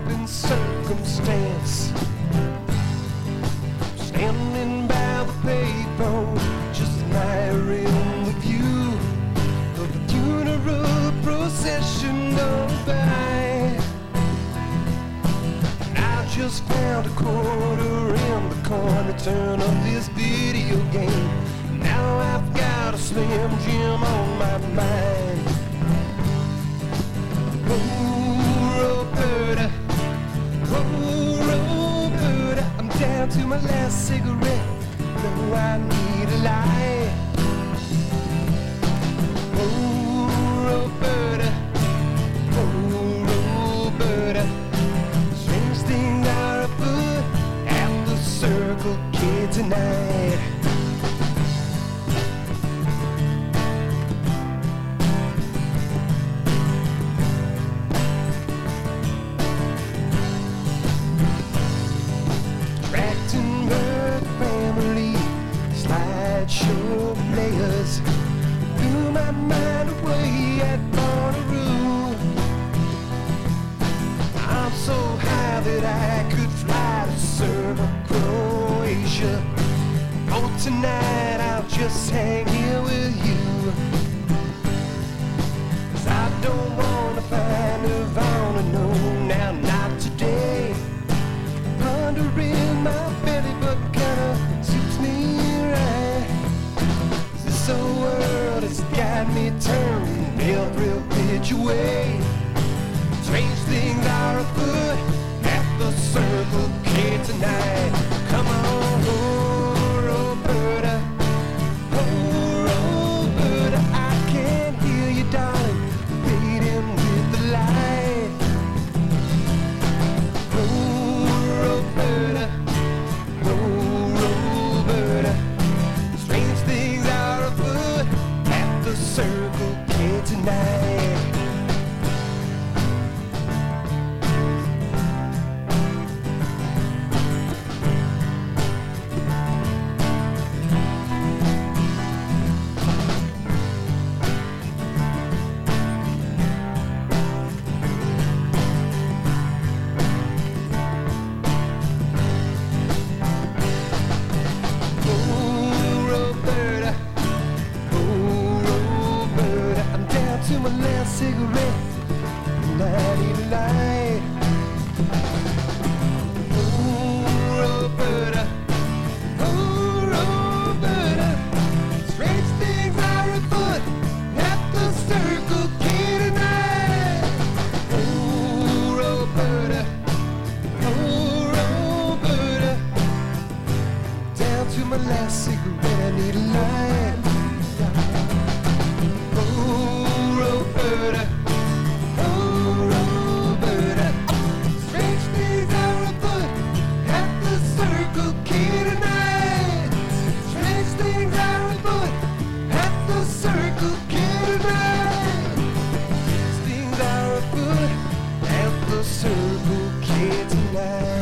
happen circumstance. Standing by the payphone, just admiring the view of the funeral procession going by. And I just found a quarter in the corner turn of this video game. Now I've got a Slim Jim on my mind. Oh, Roberta, I'm down to my last cigarette. No, I need a light. Oh, Roberta, strange things are afoot at the Circle K tonight. Trachtenberg family slideshow players blew my mind away at Bonnaroo. I'm so high that I could fly to Serbia, Croatia. Oh, tonight I'll just hang here with you. 'Cause I don't wanna find Nirvana, no, now not today. Hunger in my belly, but kinda suits me right. This old world has got me turned every which way. Strange things are afoot at the Circle K tonight. Come on, oh, Roberta, I can hear you, darling, fading with the light. Roberta, strange things are afoot at the Circle K tonight. To my last cigarette, and I need a light. Oh, Roberta, strange things are afoot at the Circle K tonight. Oh, Roberta, down to my last cigarette, I need a light. Roberta, strange things are afoot at the Circle K tonight. Strange things are afoot at the Circle K tonight. Strange things are afoot at the Circle K tonight.